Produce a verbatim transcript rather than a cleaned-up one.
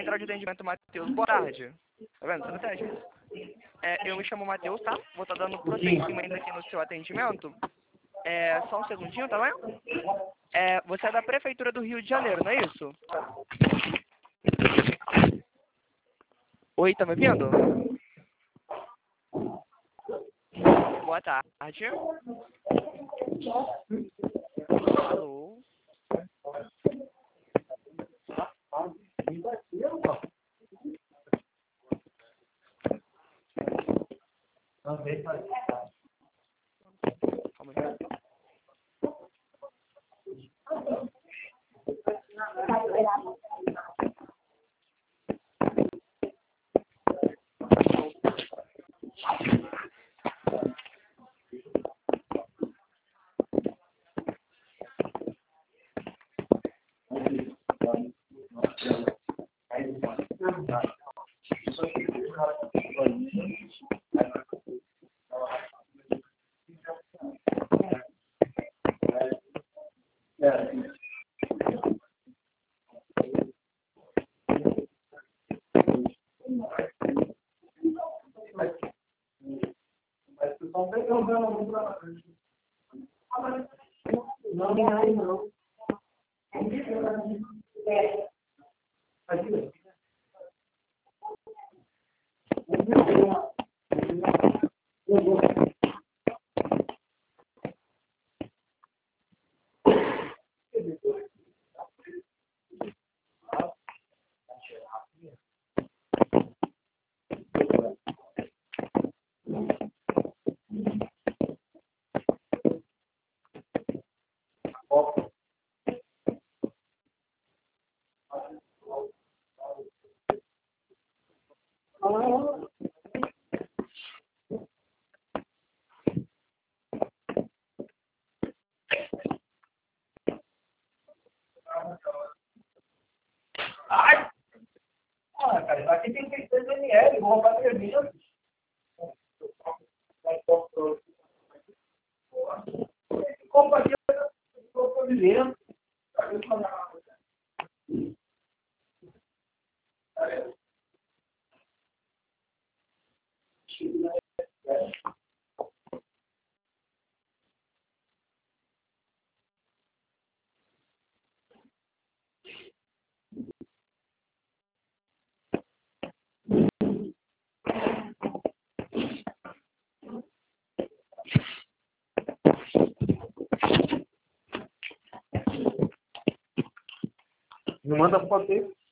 Central de Atendimento Matheus. Boa tarde. Tá vendo? Você não tem isso. É, eu me chamo Matheus, tá? Vou estar dando prosseguimento aqui no seu atendimento. É, só um segundinho, tá bem? É, você é da Prefeitura do Rio de Janeiro, não é isso? Oi, tá me ouvindo? Boa tarde. Alô? Calma aí. Ai! Ah, cara, aqui tem seiscentos mililitros, vou roubar três mil. Compra aqui, eu estou vivendo. Não manda foto aí.